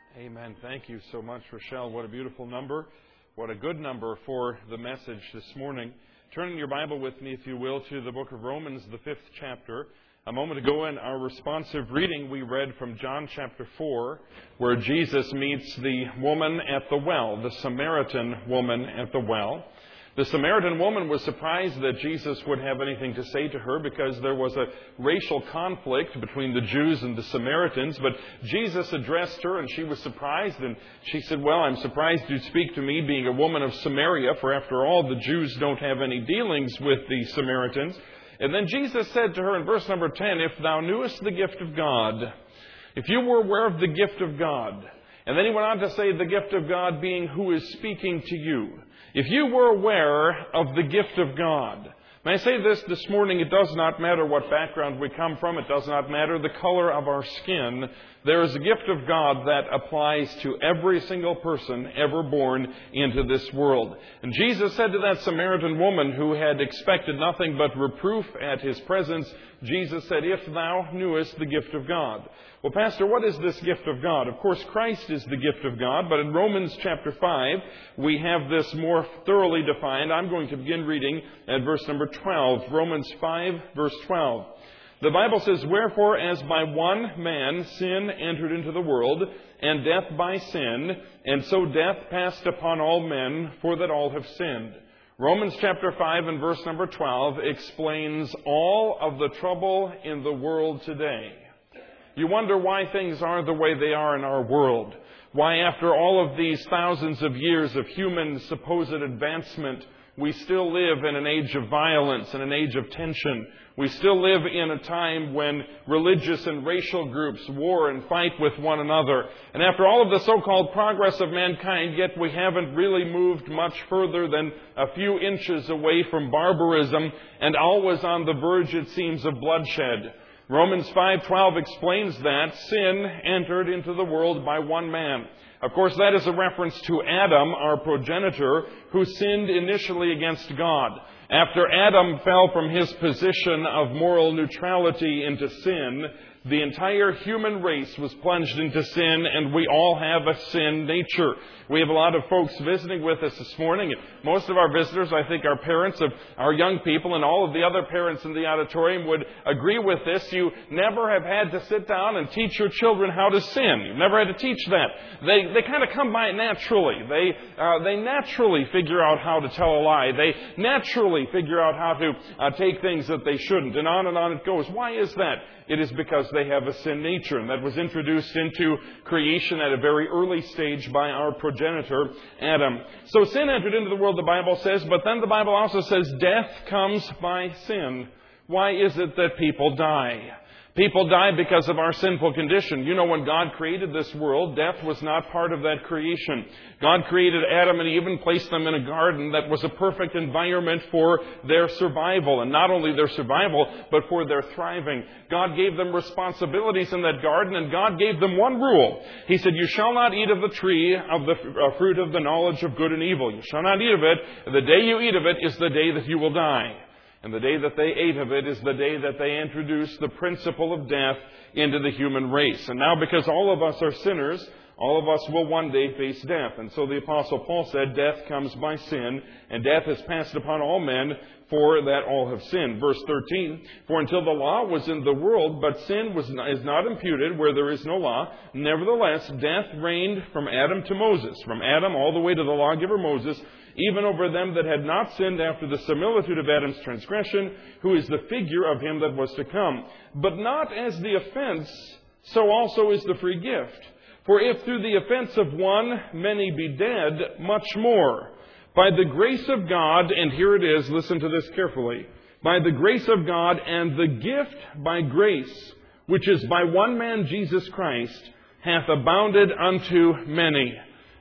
Amen. Thank you so much, Rochelle. What a beautiful number. What a good number for the message this morning. Turn your Bible with me, if you will, to the book of Romans, the 5th chapter. A moment ago in our responsive reading, we read from John chapter 4, where Jesus meets the woman at the well, the Samaritan woman at the well. The Samaritan woman was surprised that Jesus would have anything to say to her because there was a racial conflict between the Jews and the Samaritans. But Jesus addressed her and she was surprised. And she said, "Well, I'm surprised you speak to me being a woman of Samaria, for after all, the Jews don't have any dealings with the Samaritans." And then Jesus said to her in verse number 10, "If thou knewest the gift of God," if you were aware of the gift of God. And then he went on to say the gift of God being who is speaking to you. If you were aware of the gift of God. May I say this morning, it does not matter what background we come from. It does not matter the color of our skin. There is a gift of God that applies to every single person ever born into this world. And Jesus said to that Samaritan woman who had expected nothing but reproof at his presence, Jesus said, "If thou knewest the gift of God." Well, Pastor, what is this gift of God? Of course, Christ is the gift of God, but in Romans chapter 5, we have this more thoroughly defined. I'm going to begin reading at verse number 12. Romans 5, verse 12. The Bible says, "Wherefore, as by one man sin entered into the world, and death by sin, and so death passed upon all men, for that all have sinned." Romans chapter 5 and verse number 12 explains all of the trouble in the world today. You wonder why things are the way they are in our world. Why, after all of these thousands of years of human supposed advancement, we still live in an age of violence and an age of tension. We still live in a time when religious and racial groups war and fight with one another. And after all of the so-called progress of mankind, yet we haven't really moved much further than a few inches away from barbarism, and always on the verge, it seems, of bloodshed. Romans 5:12 explains that sin entered into the world by one man. Of course, that is a reference to Adam, our progenitor, who sinned initially against God. After Adam fell from his position of moral neutrality into sin, the entire human race was plunged into sin, and we all have a sin nature. We have a lot of folks visiting with us this morning. Most of our visitors, I think, are parents of our young people, and all of the other parents in the auditorium would agree with this. You never have had to sit down and teach your children how to sin. You've never had to teach that. They kind of come by it naturally. They naturally figure out how to tell a lie. They naturally figure out how to take things that they shouldn't, and on it goes. Why is that? It is because they have a sin nature, and that was introduced into creation at a very early stage by our progenitor, Adam. So sin entered into the world, the Bible says, but then the Bible also says death comes by sin. Why is it that people die? People die because of our sinful condition. You know, when God created this world, death was not part of that creation. God created Adam and Eve and placed them in a garden that was a perfect environment for their survival. And not only their survival, but for their thriving. God gave them responsibilities in that garden, and God gave them one rule. He said, "You shall not eat of the tree of the fruit of the knowledge of good and evil. You shall not eat of it. The day you eat of it is the day that you will die." And the day that they ate of it is the day that they introduced the principle of death into the human race. And now, because all of us are sinners, all of us will one day face death. And so the Apostle Paul said, death comes by sin, and death has passed upon all men, for that all have sinned. Verse 13, "For until the law was in the world, but sin is not imputed where there is no law. Nevertheless, death reigned from Adam to Moses," from Adam all the way to the lawgiver Moses, "even over them that had not sinned after the similitude of Adam's transgression, who is the figure of him that was to come. But not as the offense, so also is the free gift. For if through the offense of one many be dead, much more by the grace of God," and here it is, listen to this carefully, "by the grace of God and the gift by grace, which is by one man Jesus Christ, hath abounded unto many."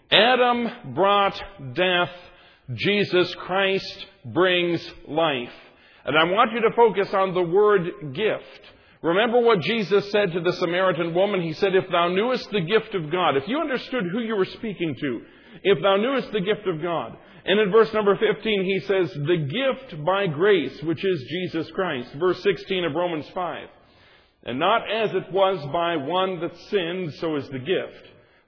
Adam brought death. Jesus Christ brings life. And I want you to focus on the word gift. Remember what Jesus said to the Samaritan woman. He said, "If thou knewest the gift of God," if you understood who you were speaking to, "if thou knewest the gift of God." And in verse number 15, he says, "the gift by grace, which is Jesus Christ." Verse 16 of Romans 5. "And not as it was by one that sinned, so is the gift.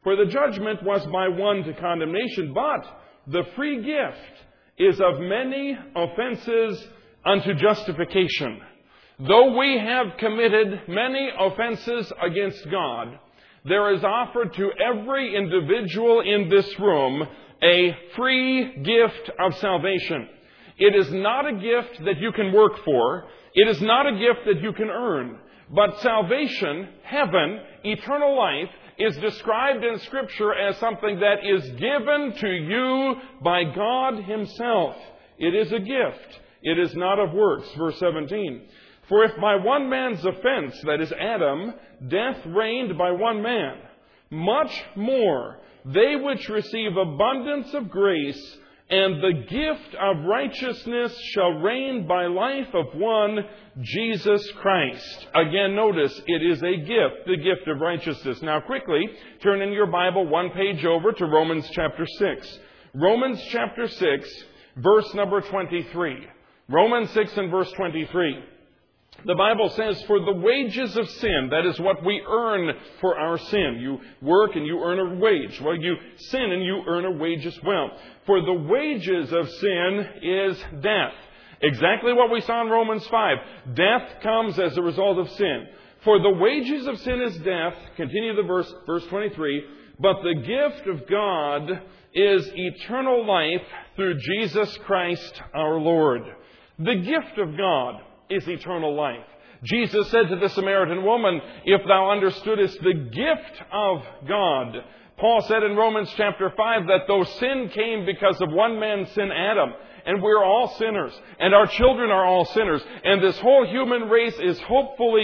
For the judgment was by one to condemnation, but the free gift is of many offenses unto justification. Though we have committed many offenses against God, there is offered to every individual in this room a free gift of salvation. It is not a gift that you can work for. It is not a gift that you can earn. But salvation, heaven, eternal life, is described in Scripture as something that is given to you by God Himself. It is a gift. It is not of works. Verse 17. For if by one man's offense, that is Adam, death reigned by one man, much more they which receive abundance of grace and the gift of righteousness shall reign by life of one, Jesus Christ. Again, notice, it is a gift, the gift of righteousness. Now quickly, turn in your Bible one page over to Romans chapter 6. Romans chapter 6, verse number 23. Romans 6 and verse 23. The Bible says, for the wages of sin, that is what we earn for our sin. You work and you earn a wage. Well, you sin and you earn a wage as well. For the wages of sin is death. Exactly what we saw in Romans 5. Death comes as a result of sin. For the wages of sin is death. Continue the verse 23. But the gift of God is eternal life through Jesus Christ our Lord. The gift of God is eternal life. Jesus said to the Samaritan woman, if thou understoodest the gift of God. Paul said in Romans chapter 5 that though sin came because of one man's sin, Adam, and we're all sinners, and our children are all sinners, and this whole human race is hopelessly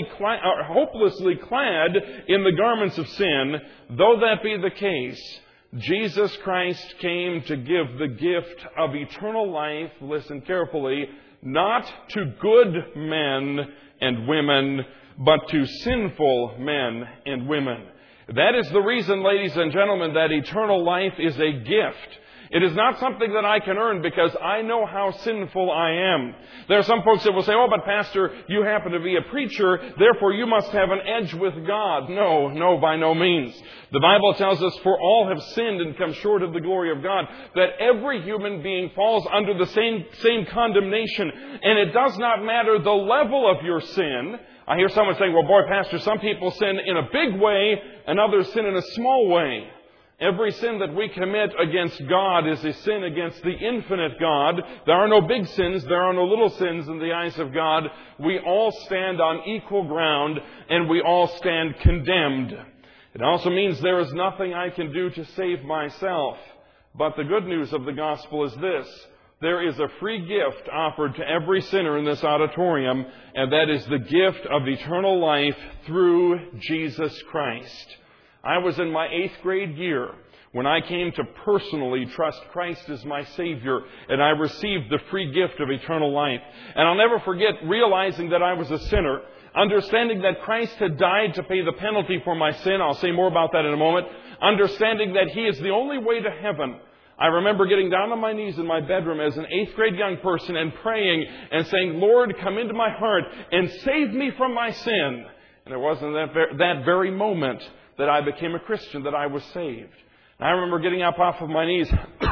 clad in the garments of sin, though that be the case, Jesus Christ came to give the gift of eternal life, listen carefully, not to good men and women, but to sinful men and women. That is the reason, ladies and gentlemen, that eternal life is a gift. It is not something that I can earn because I know how sinful I am. There are some folks that will say, oh, but Pastor, you happen to be a preacher, therefore you must have an edge with God. No, by no means. The Bible tells us, for all have sinned and come short of the glory of God, that every human being falls under the same condemnation. And it does not matter the level of your sin. I hear someone saying, well, boy, Pastor, some people sin in a big way and others sin in a small way. Every sin that we commit against God is a sin against the infinite God. There are no big sins. There are no little sins in the eyes of God. We all stand on equal ground and we all stand condemned. It also means there is nothing I can do to save myself. But the good news of the gospel is this. There is a free gift offered to every sinner in this auditorium, and that is the gift of eternal life through Jesus Christ. I was in my 8th grade year when I came to personally trust Christ as my Savior, and I received the free gift of eternal life. And I'll never forget realizing that I was a sinner, understanding that Christ had died to pay the penalty for my sin. I'll say more about that in a moment. Understanding that He is the only way to heaven. I remember getting down on my knees in my bedroom as an 8th grade young person and praying and saying, Lord, come into my heart and save me from my sin. And it wasn't that very moment that I became a Christian, that I was saved. And I remember getting up off of my knees,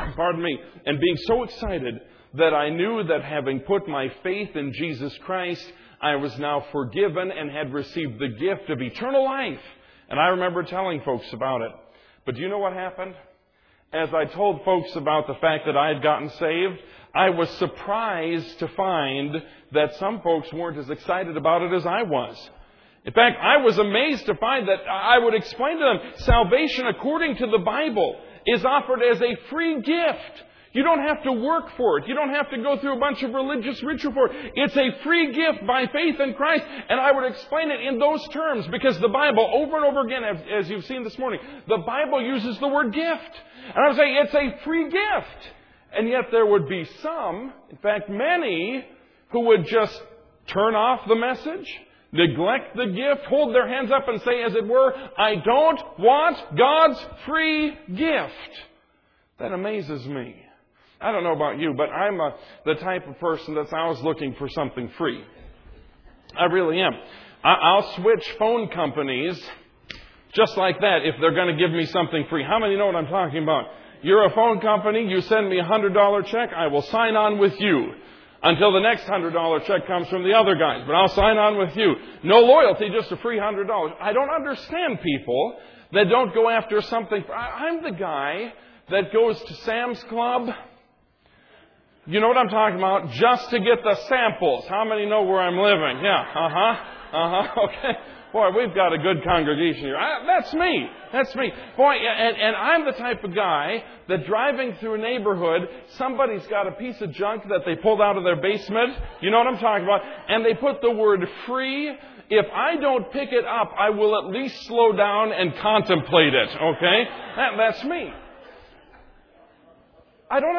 and being so excited that I knew that having put my faith in Jesus Christ, I was now forgiven and had received the gift of eternal life. And I remember telling folks about it. But do you know what happened? As I told folks about the fact that I had gotten saved, I was surprised to find that some folks weren't as excited about it as I was. In fact, I was amazed to find that I would explain to them, salvation according to the Bible is offered as a free gift. You don't have to work for it. You don't have to go through a bunch of religious ritual for it. It's a free gift by faith in Christ. And I would explain it in those terms because the Bible, over and over again, as you've seen this morning, the Bible uses the word gift. And I would say it's a free gift. And yet there would be some, in fact many, who would just turn off the message, neglect the gift, hold their hands up and say, as it were, I don't want God's free gift. That amazes me. I don't know about you, but I'm the type of person that's always looking for something free. I really am. I'll switch phone companies Just like that, if they're going to give me something free. How many know what I'm talking about? You're a phone company, you send me a $100 check, I will sign on with you until the next $100 check comes from the other guys. But I'll sign on with you. No loyalty, just a free $100. I don't understand people that don't go after something. I'm the guy that goes to Sam's Club. You know what I'm talking about? Just to get the samples. How many know where I'm living? Yeah, okay. Boy, we've got a good congregation here. That's me. That's me. Boy, and I'm the type of guy that driving through a neighborhood, somebody's got a piece of junk that they pulled out of their basement. You know what I'm talking about? And they put the word free. If I don't pick it up, I will at least slow down and contemplate it. Okay? That's me. I don't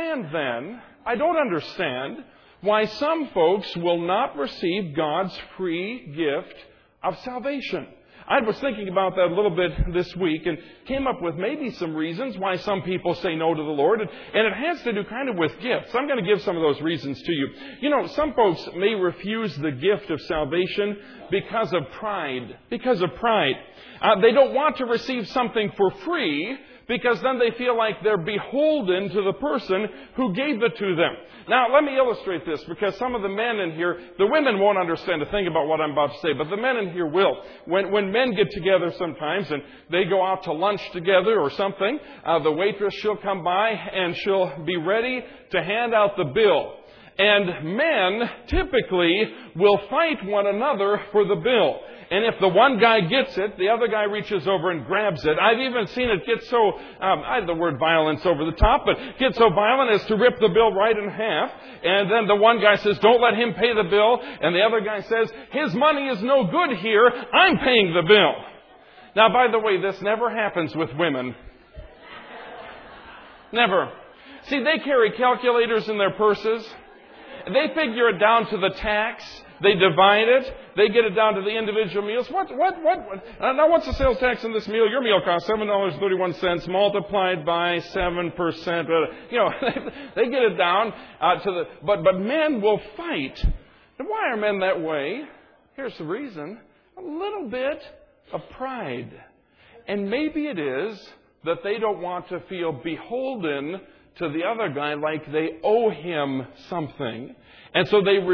understand why some folks will not receive God's free gift of salvation. I was thinking about that a little bit this week and came up with maybe some reasons why some people say no to the Lord. And it has to do kind of with gifts. I'm going to give some of those reasons to you. You know, some folks may refuse the gift of salvation because of pride. Because of pride. They don't want to receive something for free because then they feel like they're beholden to the person who gave it to them. Now, let me illustrate this because some of the men in here, the women won't understand a thing about what I'm about to say, but the men in here will. When men get together sometimes and they go out to lunch together or something, the waitress, she'll come by and she'll be ready to hand out the bill. And men typically will fight one another for the bill. And if the one guy gets it, the other guy reaches over and grabs it. I've even seen it get so, I have the word violence over the top, but get so violent as to rip the bill right in half. And then the one guy says, don't let him pay the bill. And the other guy says, his money is no good here. I'm paying the bill. Now, by the way, this never happens with women. Never. See, they carry calculators in their purses. They figure it down to the tax. They divide it. They get it down to the individual meals. What? Now, what's the sales tax on this meal? Your meal costs $7.31 multiplied by 7%. You know, they get it down to the... But men will fight. And why are men that way? Here's the reason. A little bit of pride. And maybe it is that they don't want to feel beholden to the other guy like they owe him something. And so they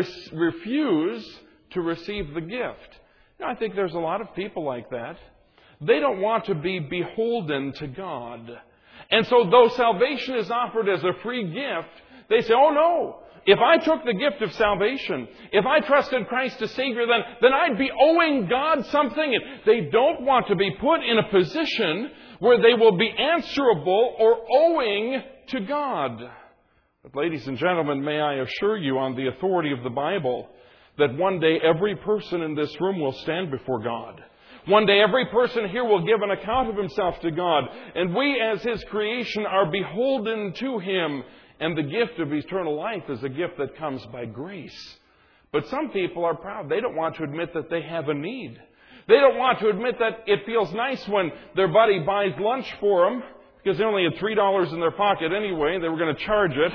refuse to receive the gift. You know, I think there's a lot of people like that. They don't want to be beholden to God. And so though salvation is offered as a free gift, they say, oh no, if I took the gift of salvation, if I trusted Christ as Savior, then I'd be owing God something. And they don't want to be put in a position where they will be answerable or owing to God. But ladies and gentlemen, may I assure you on the authority of the Bible that one day every person in this room will stand before God. One day every person here will give an account of himself to God. And we as His creation are beholden to Him. And the gift of eternal life is a gift that comes by grace. But some people are proud. They don't want to admit that they have a need. They don't want to admit that it feels nice when their buddy buys lunch for them, because they only had $3 in their pocket anyway. They were going to charge it.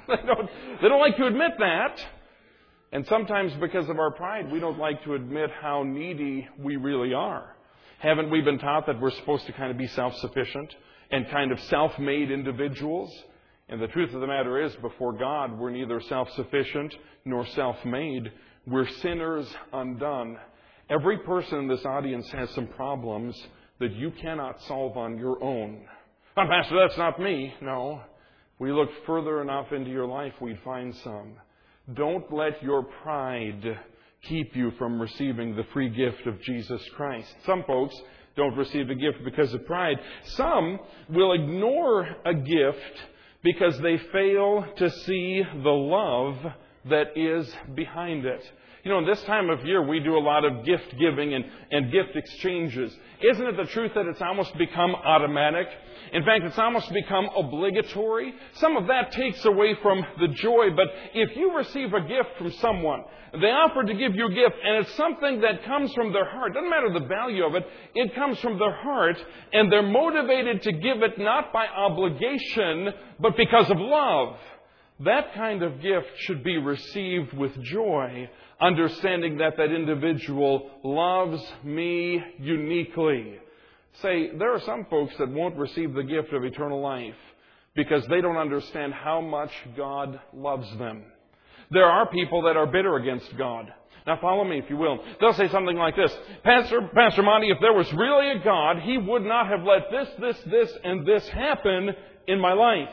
They don't like to admit that. And sometimes because of our pride, we don't like to admit how needy we really are. Haven't we been taught that we're supposed to kind of be self-sufficient and kind of self-made individuals? And the truth of the matter is, before God, we're neither self-sufficient nor self-made. We're sinners undone. Every person in this audience has some problems that you cannot solve on your own. Oh, Pastor, that's not me. No. If we looked further enough into your life, we'd find some. Don't let your pride keep you from receiving the free gift of Jesus Christ. Some folks don't receive the gift because of pride. Some will ignore a gift because they fail to see the love that is behind it. You know, this time of year, we do a lot of gift giving and gift exchanges. Isn't it the truth that it's almost become automatic? In fact, it's almost become obligatory. Some of that takes away from the joy. But if you receive a gift from someone, they offer to give you a gift, and it's something that comes from their heart. Doesn't matter the value of it. It comes from their heart, and they're motivated to give it not by obligation, but because of love. That kind of gift should be received with joy, understanding that that individual loves me uniquely. say there are some folks that won't receive the gift of eternal life because they don't understand how much God loves them. There are people that are bitter against God. Now follow me, if you will. They'll say something like this: Pastor Monty, if there was really a God, He would not have let this, and this happen in my life.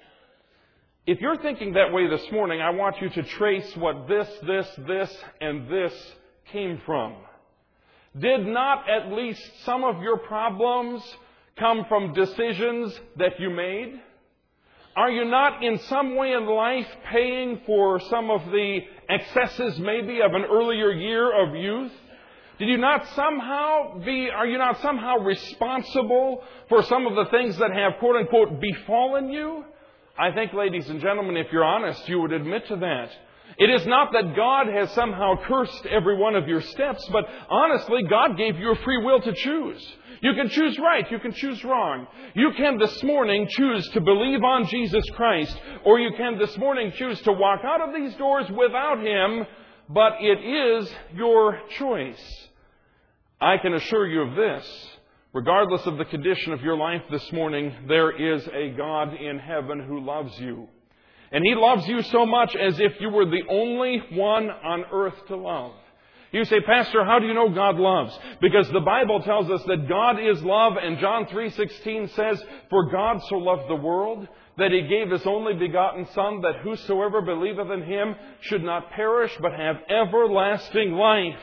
If you're thinking that way this morning, I want you to trace what this, and this came from. Did not at least some of your problems come from decisions that you made? Are you not in some way in life paying for some of the excesses maybe of an earlier year of youth? Are you not somehow responsible for some of the things that have, quote unquote, befallen you? I think, ladies and gentlemen, if you're honest, you would admit to that. It is not that God has somehow cursed every one of your steps, but honestly, God gave you a free will to choose. You can choose right, you can choose wrong. You can this morning choose to believe on Jesus Christ, or you can this morning choose to walk out of these doors without Him, but it is your choice. I can assure you of this. Regardless of the condition of your life this morning, there is a God in heaven who loves you. And He loves you so much as if you were the only one on earth to love. You say, Pastor, how do you know God loves? Because the Bible tells us that God is love, and John 3:16 says, For God so loved the world that He gave His only begotten Son, that whosoever believeth in Him should not perish, but have everlasting life.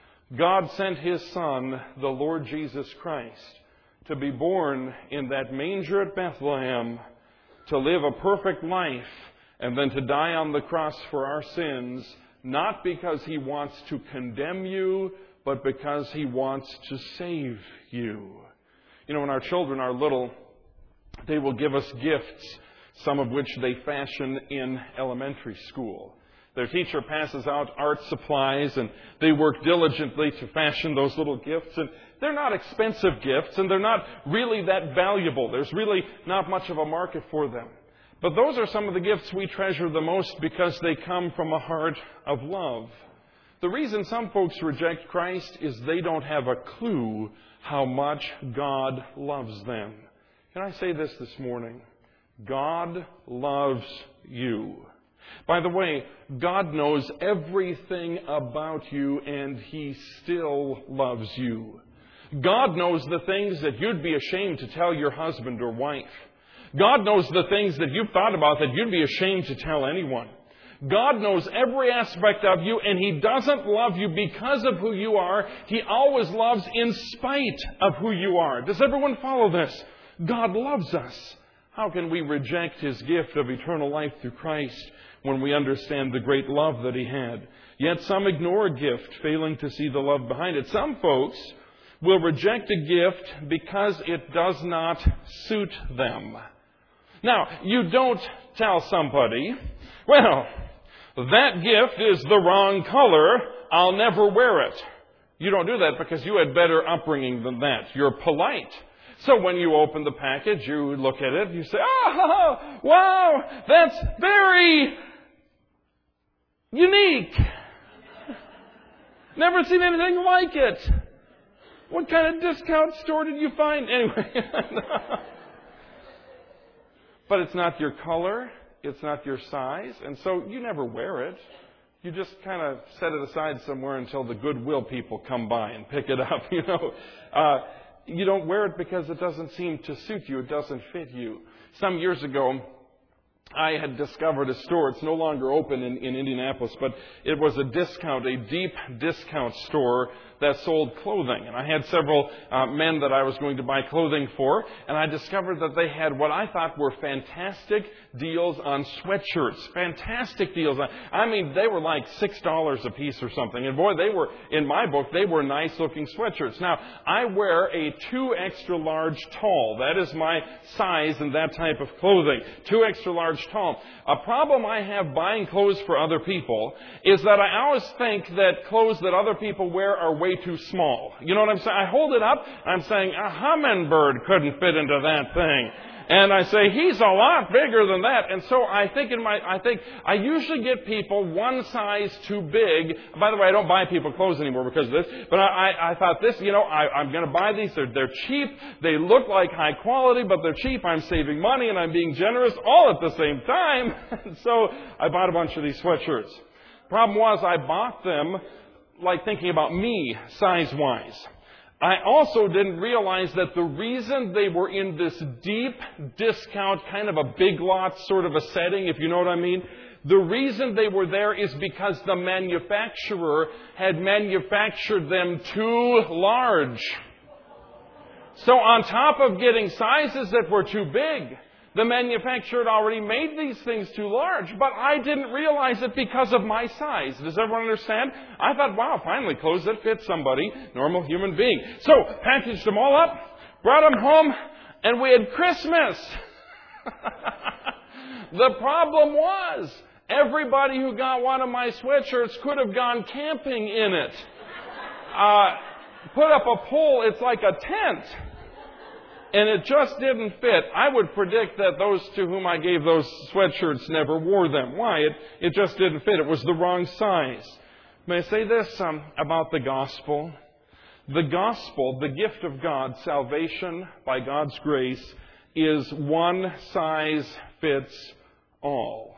God sent His Son, the Lord Jesus Christ, to be born in that manger at Bethlehem, to live a perfect life, and then to die on the cross for our sins, not because He wants to condemn you, but because He wants to save you. You know, when our children are little, they will give us gifts, some of which they fashion in elementary school. Their teacher passes out art supplies, and they work diligently to fashion those little gifts. And they're not expensive gifts, and they're not really that valuable. There's really not much of a market for them. But those are some of the gifts we treasure the most because they come from a heart of love. The reason some folks reject Christ is they don't have a clue how much God loves them. Can I say this morning? God loves you. By the way, God knows everything about you, and He still loves you. God knows the things that you'd be ashamed to tell your husband or wife. God knows the things that you've thought about that you'd be ashamed to tell anyone. God knows every aspect of you, and He doesn't love you because of who you are. He always loves in spite of who you are. Does everyone follow this? God loves us. How can we reject His gift of eternal life through Christ when we understand the great love that He had? Yet some ignore a gift, failing to see the love behind it. Some folks will reject a gift because it does not suit them. Now, you don't tell somebody, well, that gift is the wrong color, I'll never wear it. You don't do that because you had better upbringing than that. You're polite. So when you open the package, you look at it, you say, oh, wow, that's very unique. Never seen anything like it. What kind of discount store did you find? Anyway. But it's not your color. It's not your size. And so you never wear it. You just kind of set it aside somewhere until the Goodwill people come by and pick it up, You don't wear it because it doesn't seem to suit you. It doesn't fit you. Some years ago, I had discovered a store. It's no longer open in Indianapolis, but it was a deep discount store that sold clothing. And I had several men that I was going to buy clothing for, and I discovered that they had what I thought were fantastic deals on sweatshirts. Fantastic deals. I mean, they were like $6 a piece or something. And boy, in my book, they were nice-looking sweatshirts. Now, I wear a 2 extra large tall. That is my size in that type of clothing. 2 extra large tall. A problem I have buying clothes for other people is that I always think that clothes that other people wear are way too small. You know what I'm saying? I hold it up, I'm saying a hummingbird couldn't fit into that thing. And I say, he's a lot bigger than that. And so I think I usually get people one size too big. By the way, I don't buy people clothes anymore because of this. But I thought this, I'm going to buy these. They're cheap. They look like high quality, but they're cheap. I'm saving money and I'm being generous all at the same time. And so I bought a bunch of these sweatshirts. Problem was I bought them like thinking about me size-wise. I also didn't realize that the reason they were in this deep discount, kind of a Big Lots sort of a setting, if you know what I mean, the reason they were there is because the manufacturer had manufactured them too large. So on top of getting sizes that were too big, the manufacturer had already made these things too large, but I didn't realize it because of my size. Does everyone understand? I thought, wow, finally clothes that fit somebody, normal human being. So, packaged them all up, brought them home, and we had Christmas. The problem was, everybody who got one of my sweatshirts could have gone camping in it. Put up a pole, it's like a tent. And it just didn't fit. I would predict that those to whom I gave those sweatshirts never wore them. Why? It just didn't fit. It was the wrong size. May I say this about the gospel? The gospel, the gift of God, salvation by God's grace, is one size fits all.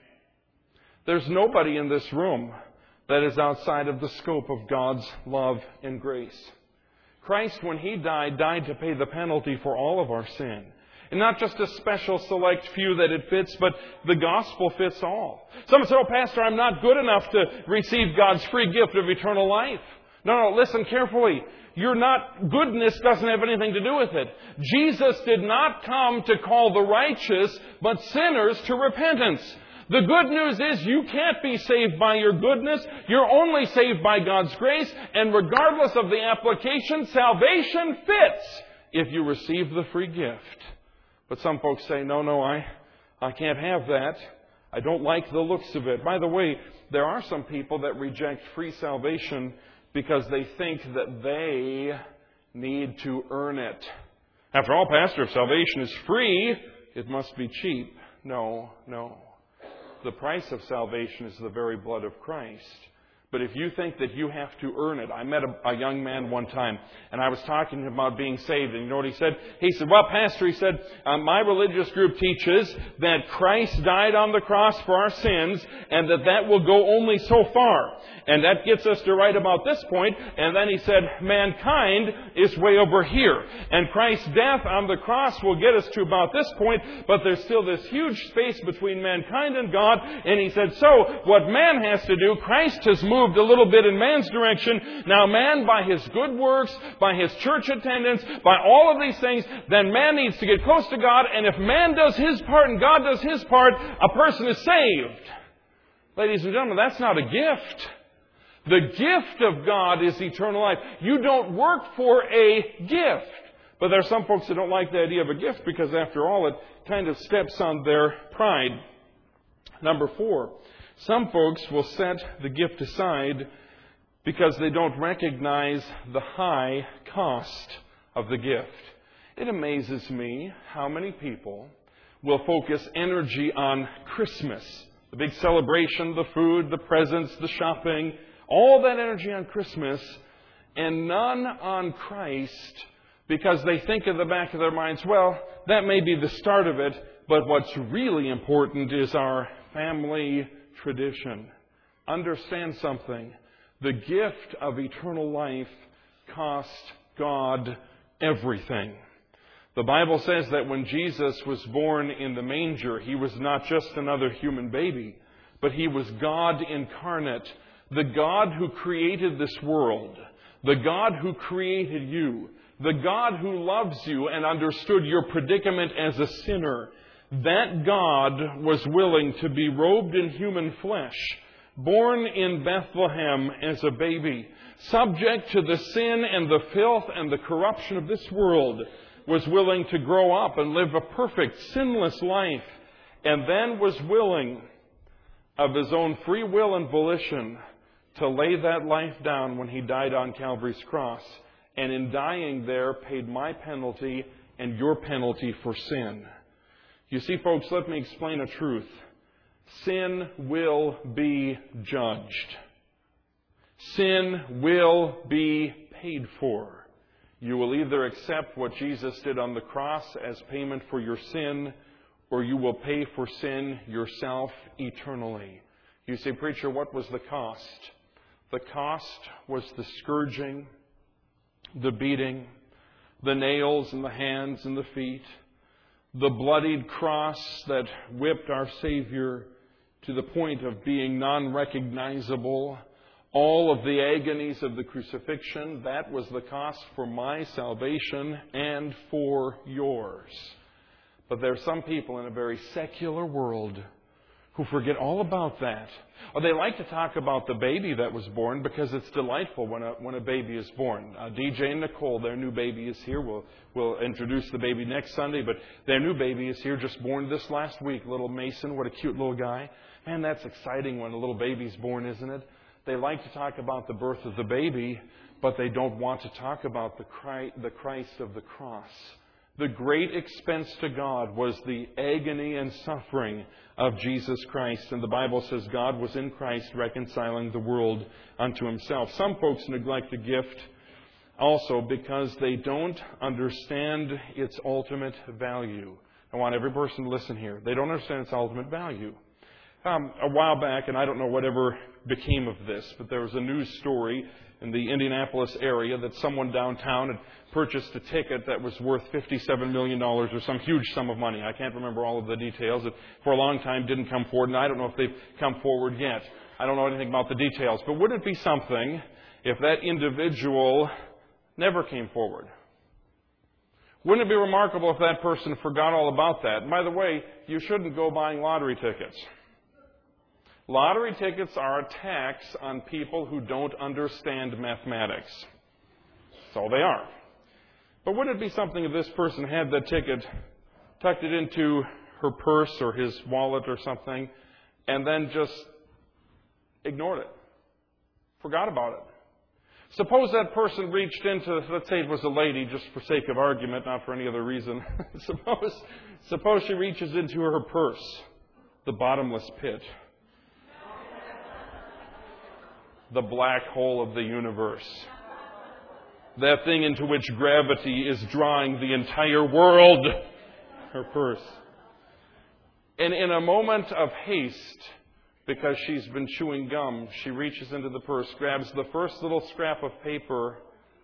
There's nobody in this room that is outside of the scope of God's love and grace. Christ, when He died to pay the penalty for all of our sin. And not just a special select few that it fits, but the gospel fits all. Someone said, oh, Pastor, I'm not good enough to receive God's free gift of eternal life. No, listen carefully. Goodness doesn't have anything to do with it. Jesus did not come to call the righteous, but sinners to repentance. The good news is you can't be saved by your goodness. You're only saved by God's grace. And regardless of the application, salvation fits if you receive the free gift. But some folks say, no, I can't have that. I don't like the looks of it. By the way, there are some people that reject free salvation because they think that they need to earn it. After all, Pastor, if salvation is free, it must be cheap. No. The price of salvation is the very blood of Christ. But if you think that you have to earn it, I met a young man one time, and I was talking to him about being saved, and you know what he said? He said, well, Pastor, he said, my religious group teaches that Christ died on the cross for our sins, and that will go only so far. And that gets us to right about this point. And then he said, mankind is way over here. And Christ's death on the cross will get us to about this point, but there's still this huge space between mankind and God. And he said, so what man has to do, Christ has moved a little bit in man's direction. Now man, by his good works, by his church attendance, by all of these things, then man needs to get close to God. And if man does his part and God does his part, a person is saved. Ladies and gentlemen, that's not a gift. The gift of God is eternal life. You don't work for a gift. But there are some folks that don't like the idea of a gift because, after all, it kind of steps on their pride. Number 4, some folks will set the gift aside because they don't recognize the high cost of the gift. It amazes me how many people will focus energy on Christmas, the big celebration, the food, the presents, the shopping, all that energy on Christmas, and none on Christ, because they think in the back of their minds, well, that may be the start of it, but what's really important is our family tradition. Understand something. The gift of eternal life cost God everything. The Bible says that when Jesus was born in the manger, He was not just another human baby, but He was God incarnate. The God who created this world, the God who created you, the God who loves you and understood your predicament as a sinner, that God was willing to be robed in human flesh, born in Bethlehem as a baby, subject to the sin and the filth and the corruption of this world, was willing to grow up and live a perfect, sinless life, and then was willing, of His own free will and volition, to lay that life down when He died on Calvary's cross. And in dying there, paid my penalty and your penalty for sin. You see, folks, let me explain a truth. Sin will be judged. Sin will be paid for. You will either accept what Jesus did on the cross as payment for your sin, or you will pay for sin yourself eternally. You say, preacher, what was the cost? The cost was the scourging, the beating, the nails in the hands and the feet, the bloodied cross that whipped our Savior to the point of being non-recognizable, all of the agonies of the crucifixion. That was the cost for my salvation and for yours. But there are some people in a very secular world who forget all about that. Or they like to talk about the baby that was born because it's delightful when a baby is born. DJ and Nicole, their new baby is here. We'll introduce the baby next Sunday, but their new baby is here, just born this last week. Little Mason, what a cute little guy. Man, that's exciting when a little baby's born, isn't it? They like to talk about the birth of the baby, but they don't want to talk about the Christ of the cross. The great expense to God was the agony and suffering of Jesus Christ. And the Bible says God was in Christ reconciling the world unto Himself. Some folks neglect the gift also because they don't understand its ultimate value. I want every person to listen here. They don't understand its ultimate value. A while back, and I don't know whatever became of this, but there was a news story in the Indianapolis area that someone downtown had purchased a ticket that was worth $57 million or some huge sum of money. I can't remember all of the details. It, for a long time, didn't come forward, and I don't know if they've come forward yet. I don't know anything about the details. But would it be something if that individual never came forward? Wouldn't it be remarkable if that person forgot all about that? And by the way, you shouldn't go buying lottery tickets. Lottery tickets are a tax on people who don't understand mathematics. That's all they are. But wouldn't it be something if this person had that ticket, tucked it into her purse or his wallet or something, and then just ignored it, forgot about it? Suppose that person reached into, let's say it was a lady, just for sake of argument, not for any other reason. Suppose she reaches into her purse, the bottomless pit, the black hole of the universe, that thing into which gravity is drawing the entire world, her purse. And in a moment of haste, because she's been chewing gum, she reaches into the purse, grabs the first little scrap of paper,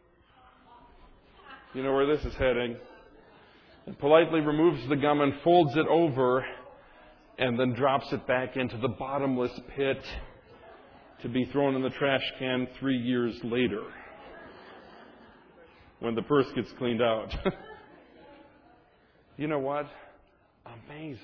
you know where this is heading, and politely removes the gum and folds it over, and then drops it back into the bottomless pit to be thrown in the trash can 3 years later when the purse gets cleaned out. You know what? Amazing.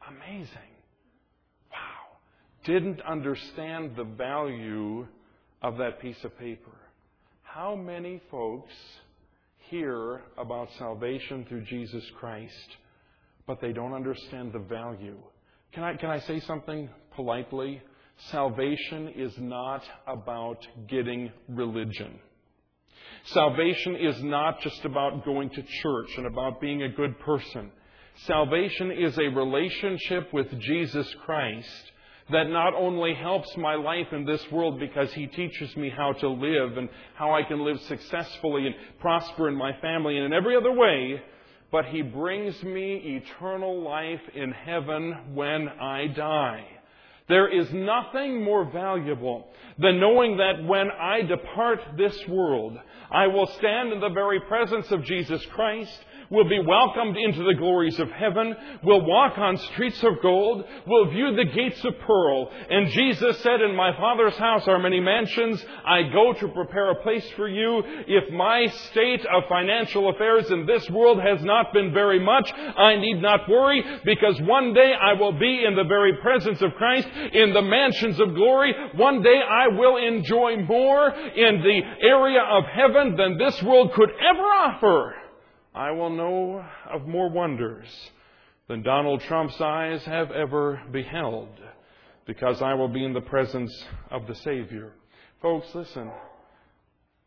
Wow. Didn't understand the value of that piece of paper. How many folks hear about salvation through Jesus Christ, but they don't understand the value? Can I say something politely? Salvation is not about getting religion. Salvation is not just about going to church and about being a good person. Salvation is a relationship with Jesus Christ that not only helps my life in this world because He teaches me how to live and how I can live successfully and prosper in my family and in every other way, but He brings me eternal life in heaven when I die. There is nothing more valuable than knowing that when I depart this world, I will stand in the very presence of Jesus Christ, will be welcomed into the glories of heaven, will walk on streets of gold, will view the gates of pearl. And Jesus said, in my Father's house are many mansions. I go to prepare a place for you. If my state of financial affairs in this world has not been very much, I need not worry, because one day I will be in the very presence of Christ in the mansions of glory. One day I will enjoy more in the area of heaven than this world could ever offer. I will know of more wonders than Donald Trump's eyes have ever beheld, because I will be in the presence of the Savior. Folks, listen.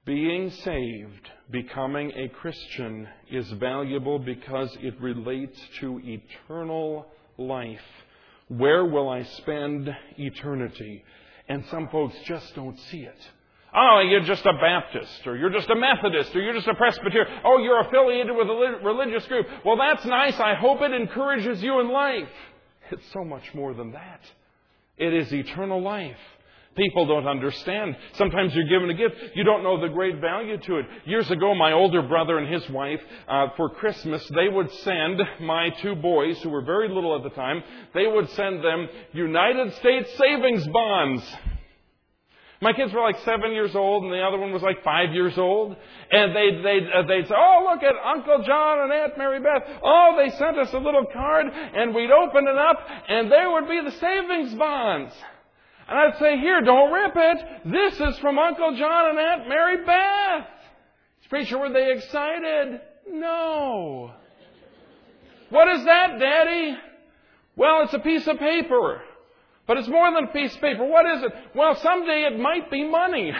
Being saved, becoming a Christian, is valuable because it relates to eternal life. Where will I spend eternity? And some folks just don't see it. Oh, you're just a Baptist, or you're just a Methodist, or you're just a Presbyterian. Oh, you're affiliated with a religious group. Well, that's nice. I hope it encourages you in life. It's so much more than that. It is eternal life. People don't understand. Sometimes you're given a gift. You don't know the great value to it. Years ago, my older brother and his wife, for Christmas, they would send my two boys, who were very little at the time, they would send them United States savings bonds. My kids were like 7 years old, and the other one was like 5 years old. And they'd say, oh, look at Uncle John and Aunt Mary Beth. Oh, they sent us a little card, and we'd open it up, and there would be the savings bonds. And I'd say, here, don't rip it. This is from Uncle John and Aunt Mary Beth. Preacher, were they excited? No. What is that, Daddy? Well, it's a piece of paper. But it's more than a piece of paper. What is it? Well, someday it might be money.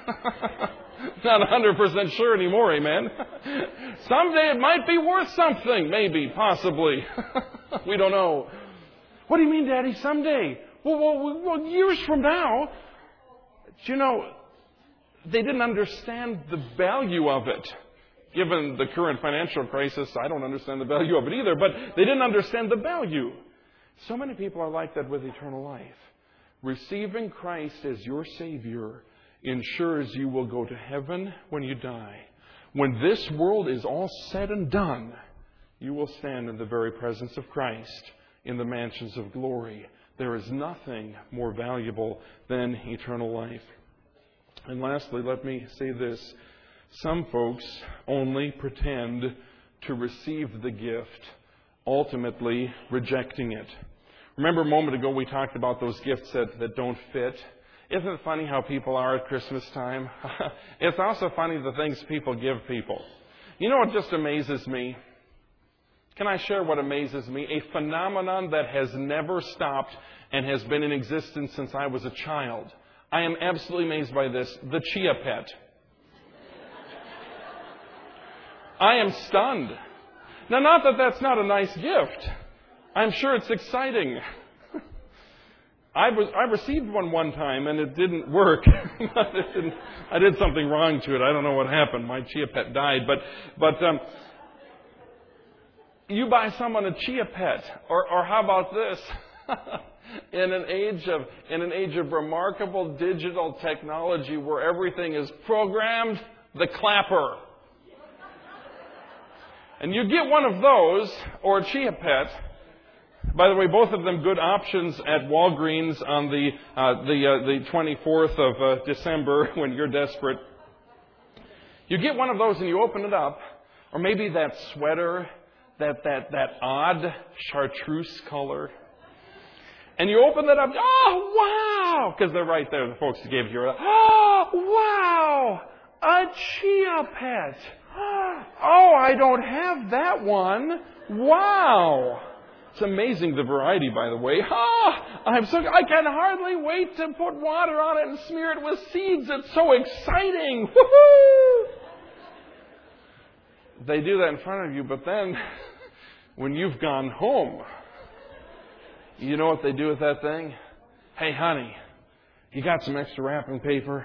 Not 100% sure anymore, amen? Someday it might be worth something, maybe, possibly. We don't know. What do you mean, Daddy, someday? Well, years from now. You know, they didn't understand the value of it. Given the current financial crisis, I don't understand the value of it either, but they didn't understand the value. So many people are like that with eternal life. Receiving Christ as your Savior ensures you will go to heaven when you die. When this world is all said and done, you will stand in the very presence of Christ in the mansions of glory. There is nothing more valuable than eternal life. And lastly, let me say this. Some folks only pretend to receive the gift, ultimately rejecting it. Remember a moment ago we talked about those gifts that don't fit? Isn't it funny how people are at Christmas time? It's also funny the things people give people. You know what just amazes me? Can I share what amazes me? A phenomenon that has never stopped and has been in existence since I was a child. I am absolutely amazed by this. The Chia Pet. I am stunned. Now, not that that's not a nice gift. I'm sure it's exciting. I received one time and it didn't work. I did something wrong to it. I don't know what happened. My Chia Pet died. But you buy someone a Chia Pet, or how about this? In an age of remarkable digital technology where everything is programmed, the clapper. And you get one of those, or a Chia Pet. By the way, both of them good options at Walgreens on the 24th of December when you're desperate. You get one of those and you open it up, or maybe that sweater, that odd chartreuse color. And you open it up, oh, wow! Because they're right there, the folks who gave you, oh, wow! A Chia Pet! Oh, I don't have that one. Wow! It's amazing the variety, by the way. I can hardly wait to put water on it and smear it with seeds. It's so exciting. Woohoo! They do that in front of you, but then when you've gone home, you know what they do with that thing? Hey, honey, you got some extra wrapping paper?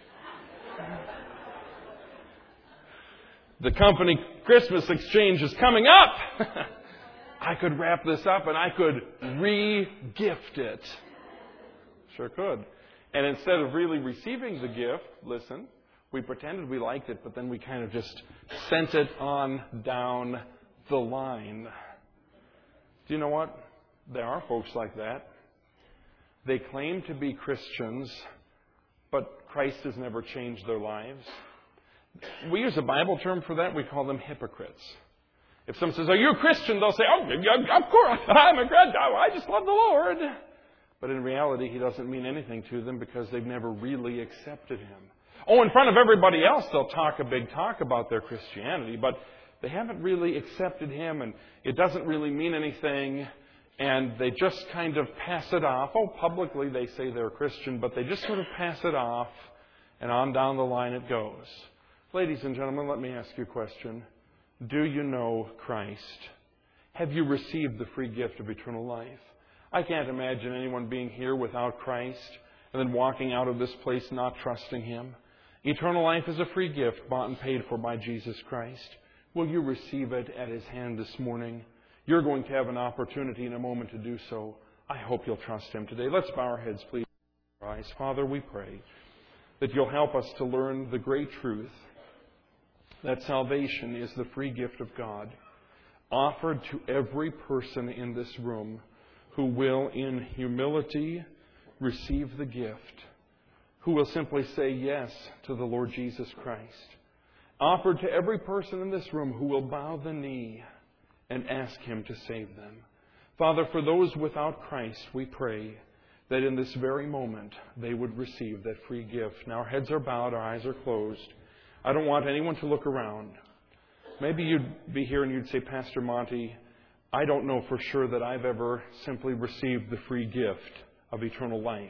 The company Christmas exchange is coming up. I could wrap this up and I could re-gift it. Sure could. And instead of really receiving the gift, listen, we pretended we liked it, but then we kind of just sent it on down the line. Do you know what? There are folks like that. They claim to be Christians, but Christ has never changed their lives. We use a Bible term for that. We call them hypocrites. If someone says, are you a Christian? They'll say, oh, of course, I'm a Christian. I just love the Lord. But in reality, He doesn't mean anything to them because they've never really accepted Him. Oh, in front of everybody else, they'll talk a big talk about their Christianity, but they haven't really accepted Him, and it doesn't really mean anything, and they just kind of pass it off. Oh, publicly they say they're a Christian, but they just sort of pass it off, And on down the line it goes. Ladies and gentlemen, let me ask you a question. Do you know Christ? Have you received the free gift of eternal life? I can't imagine anyone being here without Christ and then walking out of this place not trusting Him. Eternal life is a free gift bought and paid for by Jesus Christ. Will you receive it at His hand this morning? You're going to have an opportunity in a moment to do so. I hope you'll trust Him today. Let's bow our heads, please. Father, we pray that you'll help us to learn the great truth that salvation is the free gift of God, offered to every person in this room who will, in humility, receive the gift, who will simply say yes to the Lord Jesus Christ. Offered to every person in this room who will bow the knee and ask Him to save them. Father, for those without Christ, we pray that in this very moment they would receive that free gift. Now our heads are bowed, our eyes are closed. I don't want anyone to look around. Maybe you'd be here and you'd say, Pastor Monty, I don't know for sure that I've ever simply received the free gift of eternal life.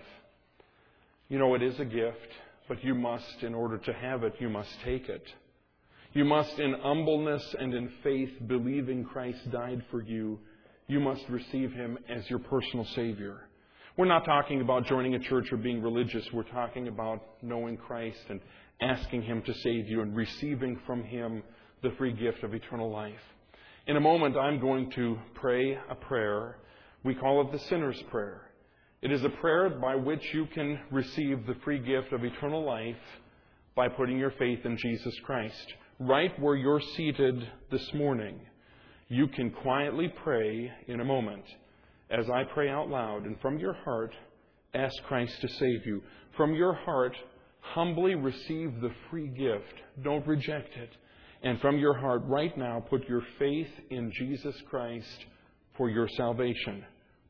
You know, it is a gift, but you must, in order to have it, you must take it. You must, in humbleness and in faith, believing Christ died for you, you must receive Him as your personal Savior. We're not talking about joining a church or being religious. We're talking about knowing Christ and asking Him to save you and receiving from Him the free gift of eternal life. In a moment, I'm going to pray a prayer. We call it the sinner's prayer. It is a prayer by which you can receive the free gift of eternal life by putting your faith in Jesus Christ. Right where you're seated this morning, you can quietly pray in a moment as I pray out loud, and from your heart, ask Christ to save you. From your heart, humbly receive the free gift. Don't reject it. And from your heart right now, put your faith in Jesus Christ for your salvation.